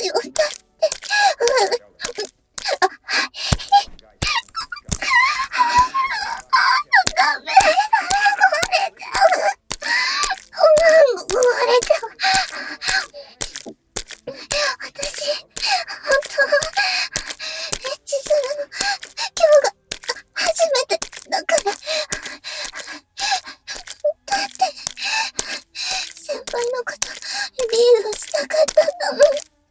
ですよ、だって。ダメ。壊れちゃう。私、本当は、エッチするの、今日が初めてだから。だって、先輩のこと、リードしたかったんだもん。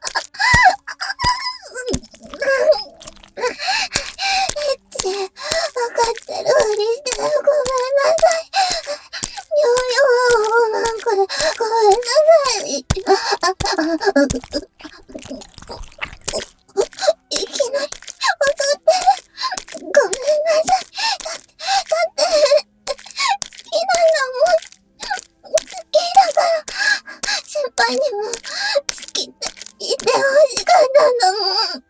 エッチ、わかってるふりしてごめんなさい。なんかで、ごめんなさい。いきなり、踊って、ごめんなさい。だって、好きなんだもん。好きだから、先輩にも、好きって言ってほしかったんだもん。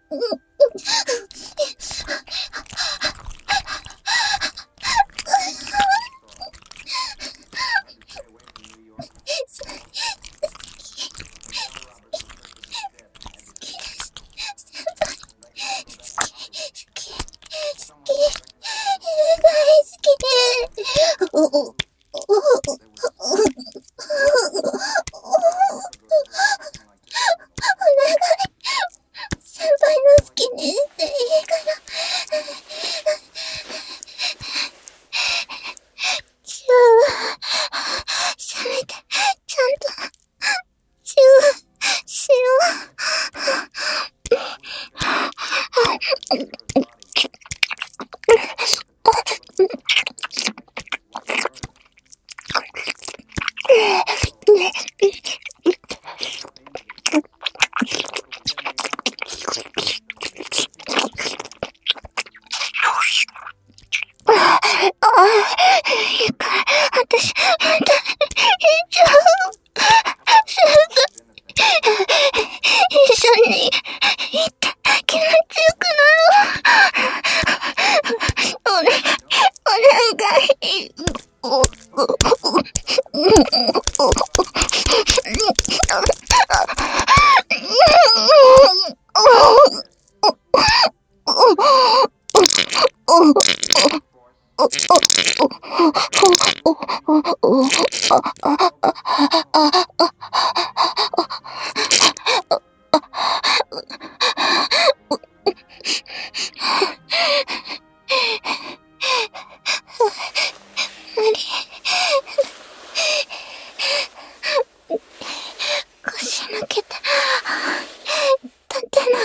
腰抜けて、立てない。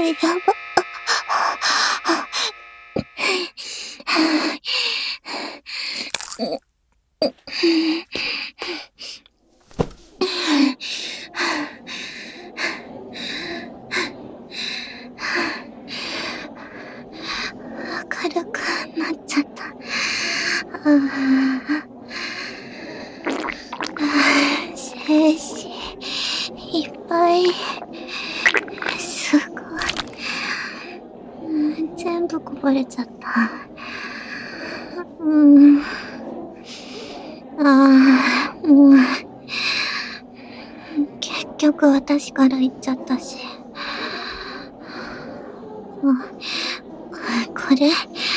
やば。明るくなっちゃった。精子いっぱい。すごい。全部こぼれちゃった。もう結局私から言っちゃったし。これ、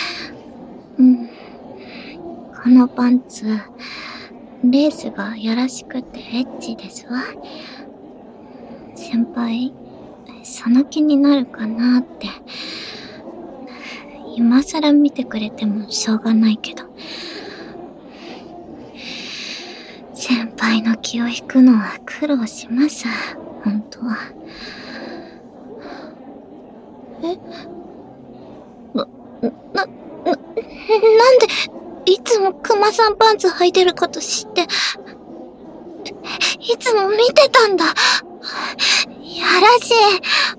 このパンツ、レースがよろしくてエッチですわ。先輩、その気になるかなって。今更見てくれてもしょうがないけど。先輩の気を引くのは苦労します、本当は。なんで、いつもクマさんパンツ履いてること知って、いつも見てたんだ。やらしい。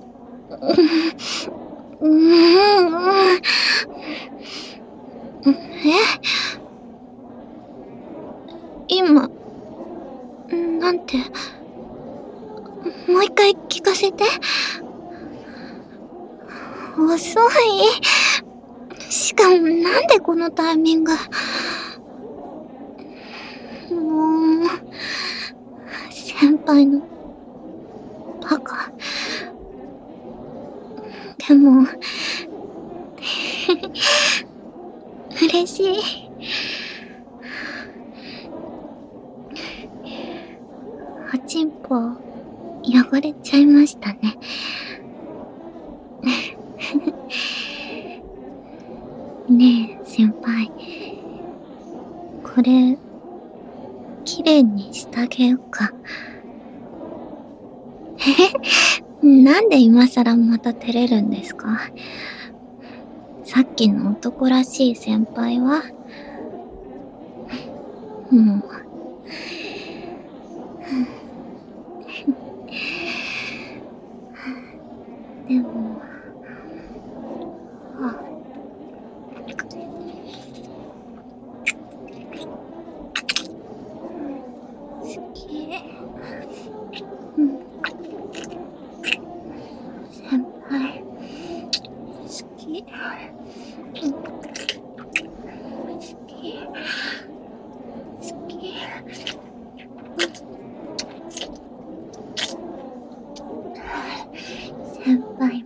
今、なんて、もう一回聞かせて。遅い。しかもなんでこのタイミング。もう、先輩のバカ。でも嬉しい。おちんぽ汚れちゃいましたね。ねえ先輩、これきれいにしてあげようか。なんで今さらまた照れるんですか？さっきの男らしい先輩はもうでも好き。先輩好き。好き。先輩